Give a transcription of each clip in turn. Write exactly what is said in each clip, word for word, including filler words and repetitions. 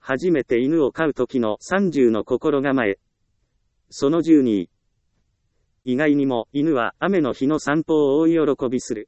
初めて犬を飼う時のさんじゅうの心構え。そのじゅうに。意外にも犬は雨の日の散歩を大喜びする。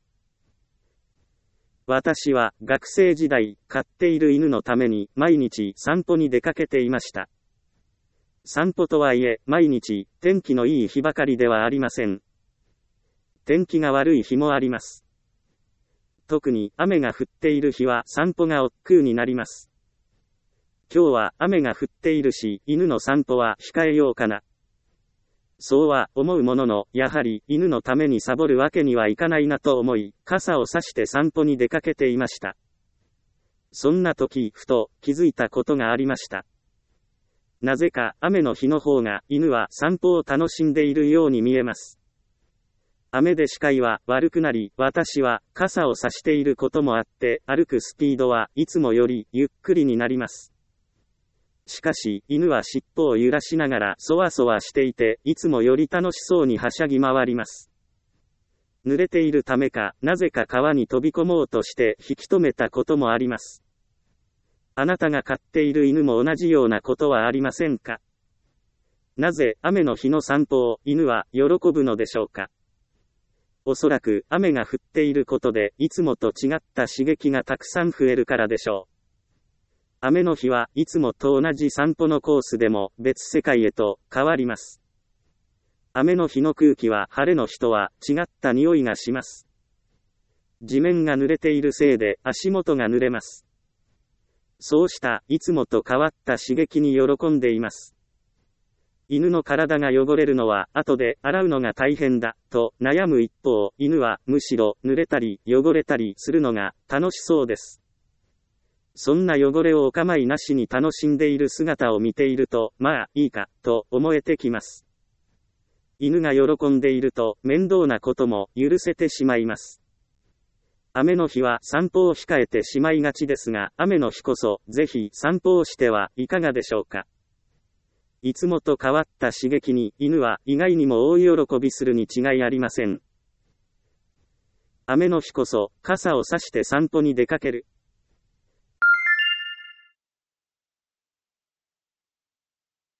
私は学生時代、飼っている犬のために毎日散歩に出かけていました。散歩とはいえ、毎日天気のいい日ばかりではありません。天気が悪い日もあります。特に雨が降っている日は散歩が億劫になります。今日は雨が降っているし、犬の散歩は控えようかな。そうは思うものの、やはり犬のためにサボるわけにはいかないなと思い、傘を差して散歩に出かけていました。そんな時、ふと気づいたことがありました。なぜか雨の日の方が犬は散歩を楽しんでいるように見えます。雨で視界は悪くなり、私は傘を差していることもあって、歩くスピードはいつもよりゆっくりになります。しかし、犬は尻尾を揺らしながらそわそわしていて、いつもより楽しそうにはしゃぎ回ります。濡れているためか、なぜか川に飛び込もうとして引き止めたこともあります。あなたが飼っている犬も同じようなことはありませんか？なぜ雨の日の散歩を犬は喜ぶのでしょうか？おそらく雨が降っていることで、いつもと違った刺激がたくさん増えるからでしょう。雨の日はいつもと同じ散歩のコースでも別世界へと変わります。雨の日の空気は晴れの日とは違った匂いがします。地面が濡れているせいで足元が濡れます。そうしたいつもと変わった刺激に喜んでいます。犬の体が汚れるのは後で洗うのが大変だと悩む一方、犬はむしろ濡れたり汚れたりするのが楽しそうです。そんな汚れをお構いなしに楽しんでいる姿を見ていると、まあいいかと思えてきます。犬が喜んでいると面倒なことも許せてしまいます。雨の日は散歩を控えてしまいがちですが、雨の日こそぜひ散歩をしてはいかがでしょうか。いつもと変わった刺激に犬は意外にも大喜びするに違いありません。雨の日こそ傘を差して散歩に出かける。